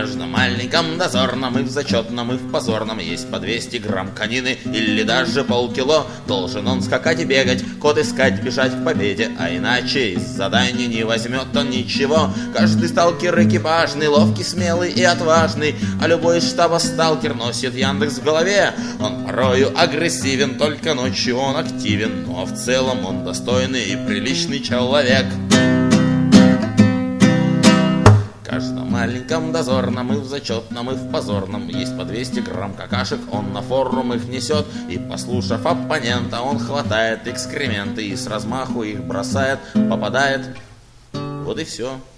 каждом маленьком дозорном и в зачетном, и в позорном есть по 200 грамм конины или даже полкило. Должен он скакать и бегать, код искать, бежать к победе, а иначе из задания не возьмет он ничего. Каждый сталкер экипажный, ловкий, смелый и отважный, а любой из штаба сталкер носит Яндекс в голове. Он порою агрессивен, только ночью он активен, но в целом он достойный и приличный человек. В каждом маленьком дозорном и в зачетном, и в позорном есть по 200 грамм какашек, он на форум их несет, и, послушав оппонента, он хватает экскременты и с размаху их бросает, попадает. Вот и все.